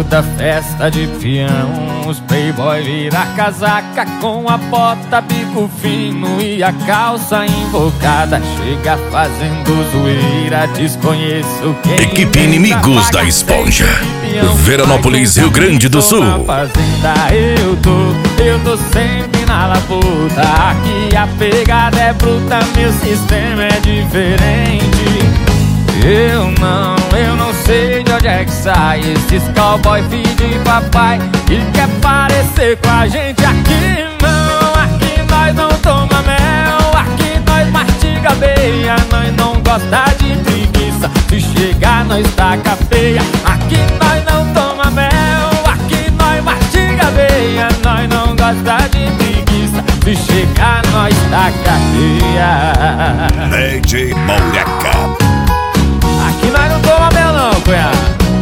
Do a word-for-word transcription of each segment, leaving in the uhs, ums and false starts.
balada, festa de peão. Os playboy vira casaca com a bota, bico fino e a calça invocada. Chega fazendo zoeira, desconheço quem. Equipe Inimigos da Esponja, Veranópolis, Rio Grande do Sul. Na fazenda eu tô, eu tô sempre na labuta. Aqui a pegada é bruta, meu sistema é diferente. Eu não, eu não sei de onde é que sai esses cowboy filho de papai que quer parecer com a gente. Aqui não, aqui nós não toma mel, aqui nós mastiga beia, nós não gosta de preguiça, se chegar nós taca feia. Aqui nós não toma mel, aqui nós mastiga beia, nós não gosta de preguiça, se chegar nós taca feia. D J Maureca. Aqui nós não toma mel não, cunhado.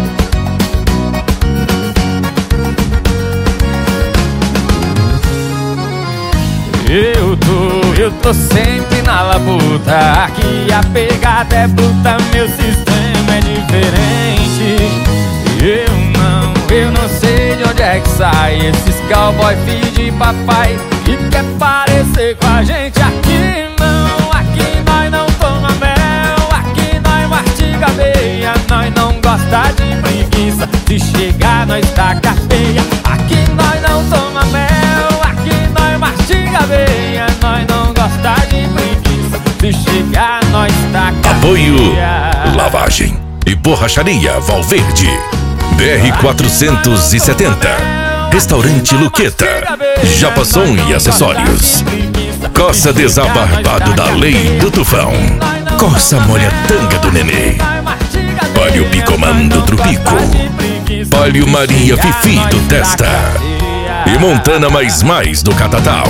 Eu tô, eu tô sempre na labuta. Aqui a pegada é bruta, meu sistema é diferente. Eu não, eu não sei de onde é que sai esses cowboy filho de papai que quer parecer com a gente. Aqui não, aqui nós não toma mel, aqui nós mastiga beia, nós não gosta de preguiça, se chegar nós taca feia. Aqui nós não toma mel, aqui nós mastiga beia, nós não gosta de preguiça, se chegar nós taca Apoio feia. Lavagem e Borracharia Valverde. B R quatrocentos e setenta, Restaurante Luqueta, Japasson e Acessórios. Coça Desabarbado da Lei do Tufão, Corsa Molha Tanga do Nenê, Pálio Picomando Trupico, Pálio Maria Fifi do Testa e Montana Mais Mais do Catatal.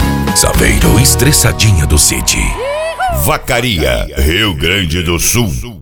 Saveiro Estressadinha do City. Vacaria, Rio Grande do Sul.